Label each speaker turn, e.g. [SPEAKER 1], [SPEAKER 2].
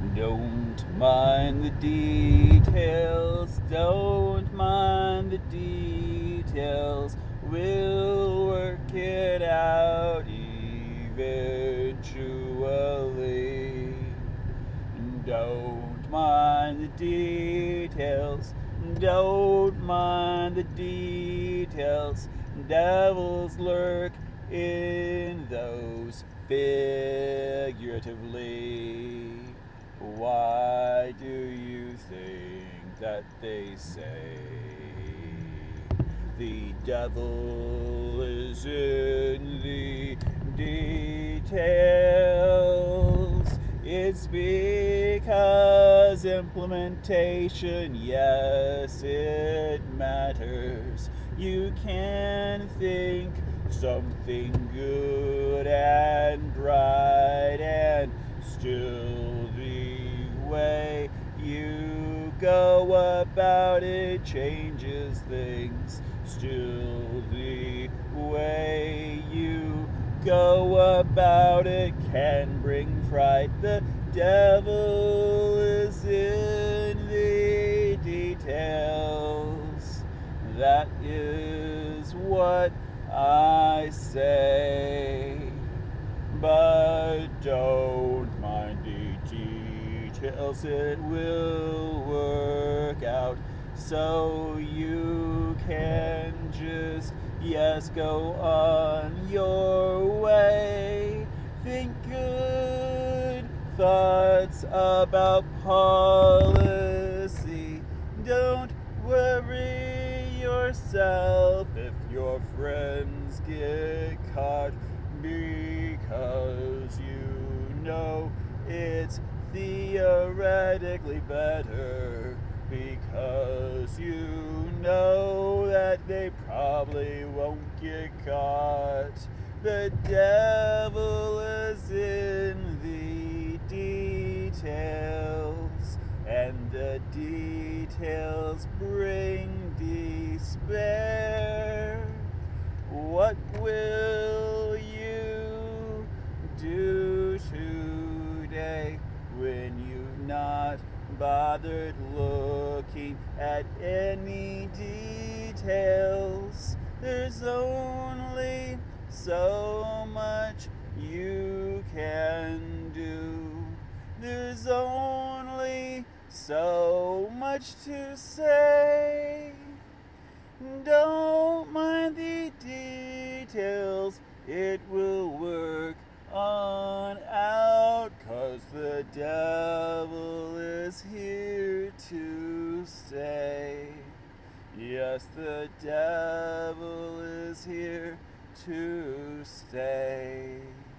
[SPEAKER 1] Don't mind the details, don't mind the details. We'll work it out eventually. Don't mind the details, don't mind the details. Devils lurk in those figuratively. Why do you think that they say the devil is in the details? It's because implementation, yes, it matters. You can think something good and right, and still the way you go about it changes things. Still the way you go about it can bring fright. The devil is in the details. That is what I say. But don't mind the details, it will work out. So you can just, yes, go on your way. Think good thoughts about policy. Don't worry yourself if your friends get caught, because you know it's theoretically better, because you know that they probably won't get caught. The devil is in the details, and the details bring despair. What will you do today when you've not bothered looking at any details? There's only so much you can do. There's only so much to say. Don't mind the details, it will work on out, 'cause the devil is here to stay. Yes, the devil is here to stay.